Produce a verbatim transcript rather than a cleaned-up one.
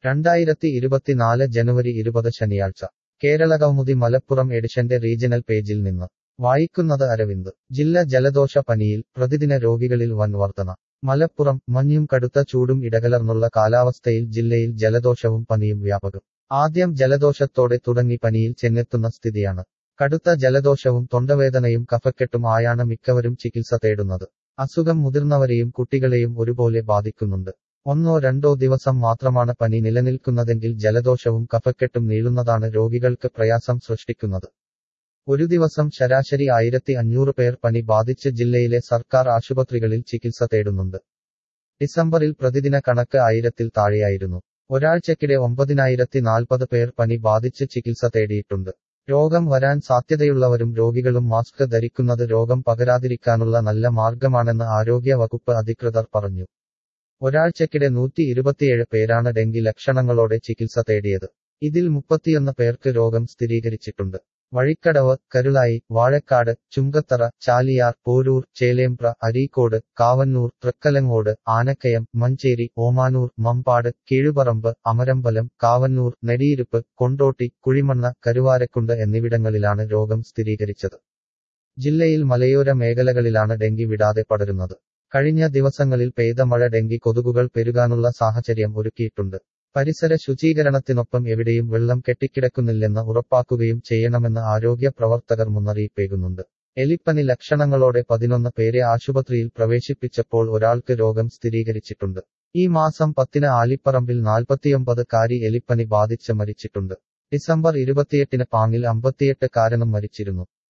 രണ്ടായിരത്തി ഇരുപത്തിനാല് ജനുവരി ഇരുപത് ശനിയാഴ്ച കേരളകൗമുദി മലപ്പുറം എഡിഷന്റെ റീജണൽ പേജിൽ നിന്ന് വായിക്കുന്നത് അരവിന്ദ്. ജില്ല ജലദോഷ പനിയിൽ പ്രതിദിന രോഗികളിൽ വൻ വർധന. മലപ്പുറം മഞ്ഞും കടുത്ത ചൂടും ഇടകലർന്നുള്ള കാലാവസ്ഥയിൽ ജില്ലയിൽ ജലദോഷവും പനിയും വ്യാപകം. ആദ്യം ജലദോഷത്തോടെ തുടങ്ങി പനിയിൽ ചെന്നെത്തുന്ന സ്ഥിതിയാണ്. കടുത്ത ജലദോഷവും തൊണ്ടവേദനയും കഫക്കെട്ടും ആയാണ് മിക്കവരും ചികിത്സ തേടുന്നത്. അസുഖം മുതിർന്നവരെയും കുട്ടികളെയും ഒരുപോലെ ബാധിക്കുന്നുണ്ട്. ഒന്നോ രണ്ടോ ദിവസം മാത്രമാണ് പനി നിലനിൽക്കുന്നതെങ്കിൽ ജലദോഷവും കഫക്കെട്ടും നീളുന്നതാണ് രോഗികൾക്ക് പ്രയാസം സൃഷ്ടിക്കുന്നത്. ഒരു ദിവസം ശരാശരി ആയിരത്തി അഞ്ഞൂറ് പേർ പനി ബാധിച്ച് ജില്ലയിലെ സർക്കാർ ആശുപത്രികളിൽ ചികിത്സ തേടുന്നുണ്ട്. ഡിസംബറിൽ പ്രതിദിന കണക്ക് ആയിരത്തിൽ താഴെയായിരുന്നു. ഒരാഴ്ചക്കിടെ ഒമ്പതിനായിരത്തി നാൽപ്പത് പേർ പനി ബാധിച്ച് ചികിത്സ തേടിയിട്ടുണ്ട്. രോഗം വരാൻ സാധ്യതയുള്ളവരും രോഗികളും മാസ്ക് ധരിക്കുന്നത് രോഗം പകരാതിരിക്കാനുള്ള നല്ല മാർഗമാണെന്ന് ആരോഗ്യ വകുപ്പ് അധികൃതർ പറഞ്ഞു. ഒരാഴ്ചക്കിടെ നൂറ്റി ഇരുപത്തിയേഴ് പേരാണ് ഡെങ്കി ലക്ഷണങ്ങളോടെ ചികിത്സ തേടിയത്. ഇതിൽ മുപ്പത്തിയൊന്ന് പേർക്ക് രോഗം സ്ഥിരീകരിച്ചിട്ടുണ്ട്. വഴിക്കടവ്, കരുളായി, വാഴക്കാട്, ചുങ്കത്തറ, ചാലിയാർ, പോരൂർ, ചേലേമ്പ്ര, അരീക്കോട്, കാവന്നൂർ, തൃക്കലങ്ങോട്, ആനക്കയം, മഞ്ചേരി, ഓമാനൂർ, മമ്പാട്, കീഴുപറമ്പ്, അമരമ്പലം, കാവന്നൂർ, നെടിയിരുപ്പ്, കൊണ്ടോട്ടി, കുഴിമണ്ണ, കരുവാരക്കുണ്ട് എന്നിവിടങ്ങളിലാണ് രോഗം സ്ഥിരീകരിച്ചത്. ജില്ലയിൽ മലയോര മേഖലകളിലാണ് ഡെങ്കി വിടാതെ പടരുന്നത്. കഴിഞ്ഞ ദിവസങ്ങളിൽ പെയ്ത മഴ ഡെങ്കി കൊതുകുകൾ പെരുകാനുള്ള സാഹചര്യം ഒരുക്കിയിട്ടുണ്ട്. പരിസര ശുചീകരണത്തിനൊപ്പം എവിടെയും വെള്ളം കെട്ടിക്കിടക്കുന്നില്ലെന്ന് ഉറപ്പാക്കുകയും ചെയ്യണമെന്ന് ആരോഗ്യ പ്രവർത്തകർ മുന്നറിയിപ്പേകുന്നുണ്ട്. എലിപ്പനി ലക്ഷണങ്ങളോടെ പതിനൊന്ന് പേരെ ആശുപത്രിയിൽ പ്രവേശിപ്പിച്ചപ്പോൾ ഒരാൾക്ക് രോഗം സ്ഥിരീകരിച്ചിട്ടുണ്ട്. ഈ മാസം പത്തിന് ആലിപ്പറമ്പിൽ നാൽപ്പത്തിയൊമ്പത് കാരി എലിപ്പനി ബാധിച്ച് മരിച്ചിട്ടുണ്ട്. ഡിസംബർ ഇരുപത്തിയെട്ടിന് പാങ്ങിൽ അമ്പത്തിയെട്ട് കാരനും മരിച്ചിരുന്നു.